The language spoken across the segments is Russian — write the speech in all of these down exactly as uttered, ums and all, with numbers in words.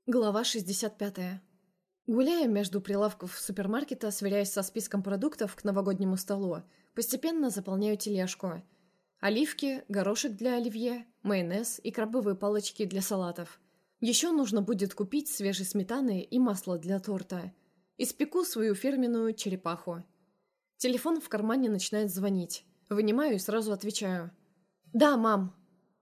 Глава шестьдесят пятая. Гуляя между прилавков супермаркета, сверяясь со списком продуктов к новогоднему столу, постепенно заполняю тележку. Оливки, горошек для оливье, майонез и крабовые палочки для салатов. Еще нужно будет купить свежей сметаны и масло для торта. Испеку свою фирменную черепаху. Телефон в кармане начинает звонить. Вынимаю и сразу отвечаю. «Да, мам».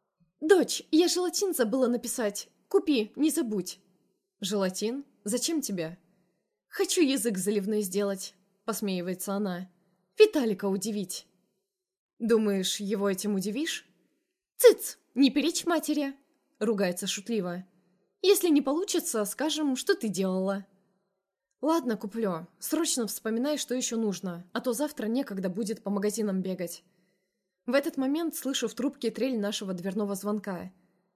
«Дочь, я желатин забыла написать. Купи, не забудь». «Желатин? Зачем тебе?» «Хочу язык заливной сделать», — посмеивается она. «Виталика удивить». «Думаешь, его этим удивишь?» «Цыц, не перечь матери», — ругается шутливо. «Если не получится, скажем, что ты делала». «Ладно, куплю. Срочно вспоминай, что еще нужно, а то завтра некогда будет по магазинам бегать». В этот момент слышу в трубке трель нашего дверного звонка.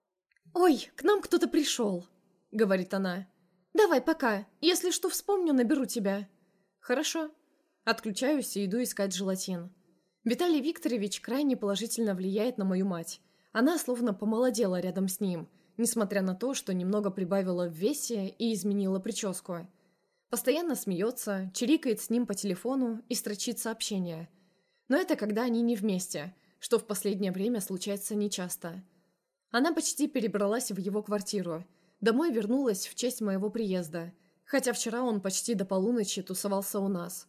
«Ой, к нам кто-то пришел», — говорит она. «Давай пока. Если что вспомню, наберу тебя». «Хорошо». Отключаюсь и иду искать желатин. Виталий Викторович крайне положительно влияет на мою мать. Она словно помолодела рядом с ним, несмотря на то, что немного прибавила в весе и изменила прическу. Постоянно смеется, чирикает с ним по телефону и строчит сообщения. Но это когда они не вместе, что в последнее время случается нечасто. Она почти перебралась в его квартиру. Домой вернулась в честь моего приезда, хотя вчера он почти до полуночи тусовался у нас.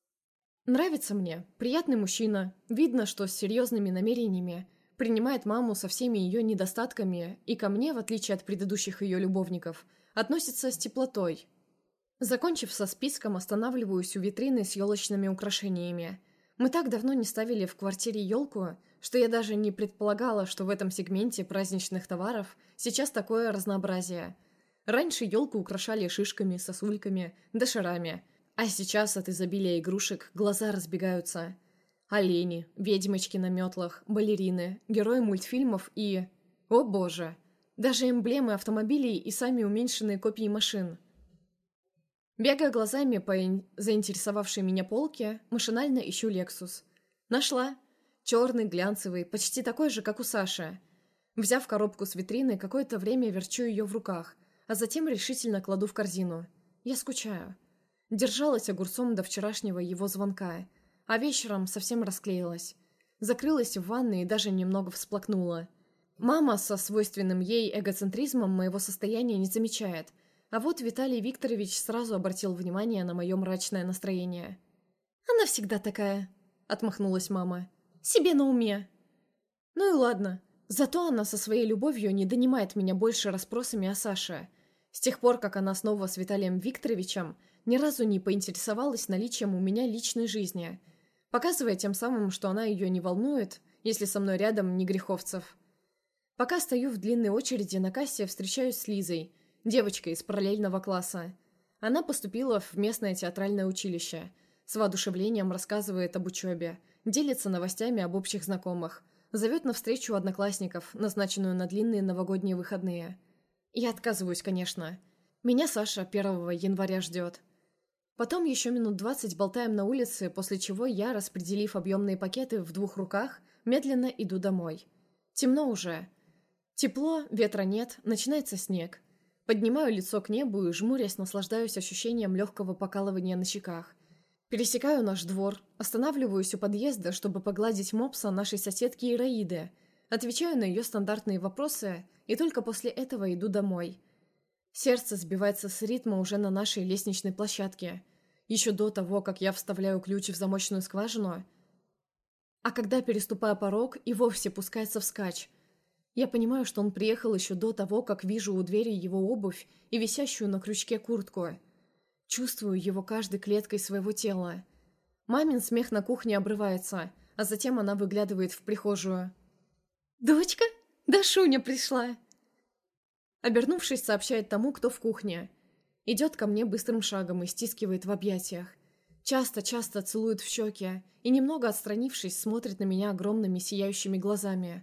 Нравится мне, приятный мужчина, видно, что с серьезными намерениями, принимает маму со всеми ее недостатками и ко мне, в отличие от предыдущих ее любовников, относится с теплотой. Закончив со списком, останавливаюсь у витрины с елочными украшениями. Мы так давно не ставили в квартире елку, что я даже не предполагала, что в этом сегменте праздничных товаров сейчас такое разнообразие. Раньше елку украшали шишками, сосульками, да шарами, а сейчас от изобилия игрушек глаза разбегаются. Олени, ведьмочки на метлах, балерины, герои мультфильмов и... О боже! Даже эмблемы автомобилей и сами уменьшенные копии машин. Бегая глазами по заинтересовавшей меня полке, машинально ищу Lexus. Нашла. Черный, глянцевый, почти такой же, как у Саши. Взяв коробку с витрины, какое-то время верчу ее в руках, а затем решительно кладу в корзину. Я скучаю. Держалась огурцом до вчерашнего его звонка, а вечером совсем расклеилась. Закрылась в ванной и даже немного всплакнула. Мама со свойственным ей эгоцентризмом моего состояния не замечает, а вот Виталий Викторович сразу обратил внимание на мое мрачное настроение. «Она всегда такая», — отмахнулась мама. «Себе на уме». Ну и ладно. Зато она со своей любовью не донимает меня больше расспросами о Саше. С тех пор, как она снова с Виталием Викторовичем, ни разу не поинтересовалась наличием у меня личной жизни, показывая тем самым, что она ее не волнует, если со мной рядом не Греховцев. Пока стою в длинной очереди на кассе, встречаюсь с Лизой, девочкой из параллельного класса. Она поступила в местное театральное училище, с воодушевлением рассказывает об учебе, делится новостями об общих знакомых, зовет на встречу одноклассников, назначенную на длинные новогодние выходные. Я отказываюсь, конечно. Меня Саша первого января ждет. Потом еще минут двадцать болтаем на улице, после чего я, распределив объемные пакеты в двух руках, медленно иду домой. Темно уже. Тепло, ветра нет, начинается снег. Поднимаю лицо к небу и, жмурясь, наслаждаюсь ощущением легкого покалывания на щеках. Пересекаю наш двор, останавливаюсь у подъезда, чтобы погладить мопса нашей соседки Ираиды, отвечаю на ее стандартные вопросы и только после этого иду домой. Сердце сбивается с ритма уже на нашей лестничной площадке, еще до того, как я вставляю ключ в замочную скважину, а когда переступаю порог и вовсе пускается вскачь. Я понимаю, что он приехал еще до того, как вижу у двери его обувь и висящую на крючке куртку. Чувствую его каждой клеткой своего тела. Мамин смех на кухне обрывается, а затем она выглядывает в прихожую. «Дочка? Дашуня пришла!» Обернувшись, сообщает тому, кто в кухне. Идет ко мне быстрым шагом и стискивает в объятиях. Часто-часто целует в щеки и, немного отстранившись, смотрит на меня огромными сияющими глазами.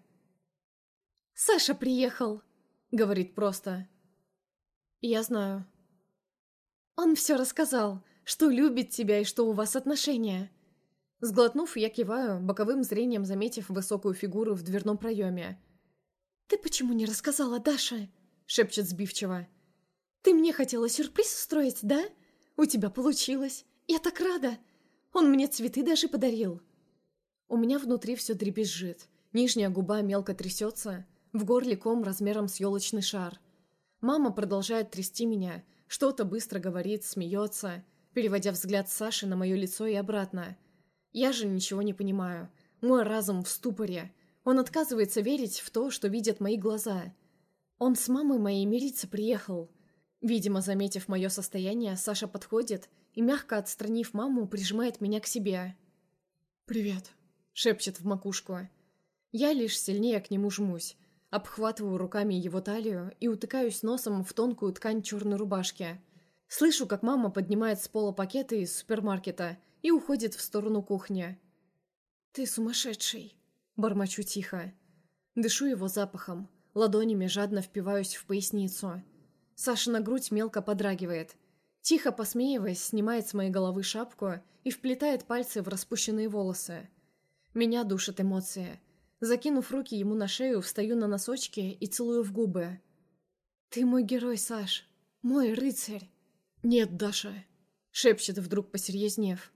«Саша приехал!» — говорит просто. «Я знаю». «Он все рассказал, что любит тебя и что у вас отношения». Сглотнув, я киваю, боковым зрением заметив высокую фигуру в дверном проеме. «Ты почему не рассказала Даше?» — шепчет сбивчиво. Ты мне хотела сюрприз устроить, да? У тебя получилось. Я так рада. Он мне цветы даже подарил. У меня внутри все дребезжит. Нижняя губа мелко трясется, в горле ком размером с елочный шар. Мама продолжает трясти меня, что-то быстро говорит, смеется, переводя взгляд Саши на мое лицо и обратно. Я же ничего не понимаю. Мой разум в ступоре. Он отказывается верить в то, что видят мои глаза. Он с мамой моей мириться приехал. Видимо, заметив мое состояние, Саша подходит и, мягко отстранив маму, прижимает меня к себе. «Привет», — шепчет в макушку. Я лишь сильнее к нему жмусь, обхватываю руками его талию и утыкаюсь носом в тонкую ткань черной рубашки. Слышу, как мама поднимает с пола пакеты из супермаркета и уходит в сторону кухни. «Ты сумасшедший», — бормочу тихо. Дышу его запахом, ладонями жадно впиваюсь в поясницу. Сашина грудь мелко подрагивает. Тихо посмеиваясь, снимает с моей головы шапку и вплетает пальцы в распущенные волосы. Меня душат эмоции. Закинув руки ему на шею, встаю на носочки и целую в губы. «Ты мой герой, Саш. Мой рыцарь». «Нет, Даша», — шепчет вдруг посерьезнев.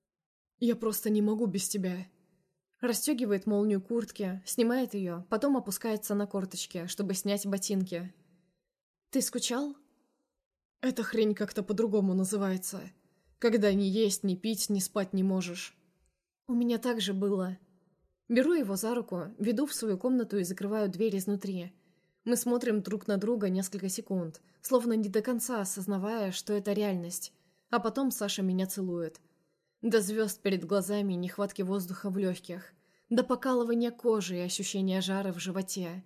«Я просто не могу без тебя». Расстегивает молнию куртки, снимает ее, потом опускается на корточки, чтобы снять ботинки. «Ты скучал?» «Эта хрень как-то по-другому называется. Когда ни есть, ни пить, ни спать не можешь». «У меня так же было». Беру его за руку, веду в свою комнату и закрываю дверь изнутри. Мы смотрим друг на друга несколько секунд, словно не до конца осознавая, что это реальность. А потом Саша меня целует. До звезд перед глазами, нехватки воздуха в легких. До покалывания кожи и ощущения жара в животе.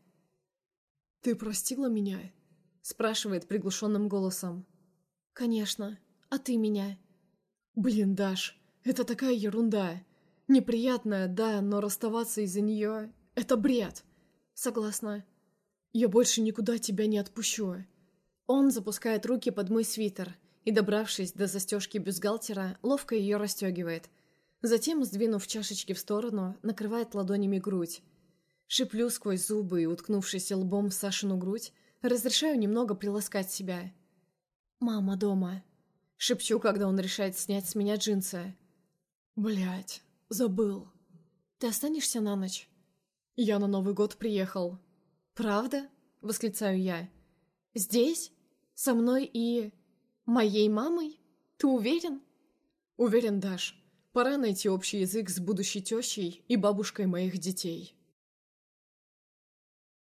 «Ты простила меня?» — спрашивает приглушенным голосом. «Конечно. А ты меня?» «Блин, Даш, это такая ерунда. Неприятная, да, но расставаться из-за нее — это бред». «Согласна». «Я больше никуда тебя не отпущу». Он запускает руки под мой свитер и, добравшись до застежки бюстгальтера, ловко ее расстегивает. Затем, сдвинув чашечки в сторону, накрывает ладонями грудь. Шиплю сквозь зубы и, уткнувшись лбом в Сашину грудь, разрешаю немного приласкать себя. «Мама дома», — шепчу, когда он решает снять с меня джинсы. «Блядь, забыл». «Ты останешься на ночь?» «Я на Новый год приехал». «Правда?» — восклицаю я. «Здесь? Со мной и... моей мамой? Ты уверен?» «Уверен, Даш. Пора найти общий язык с будущей тещей и бабушкой моих детей».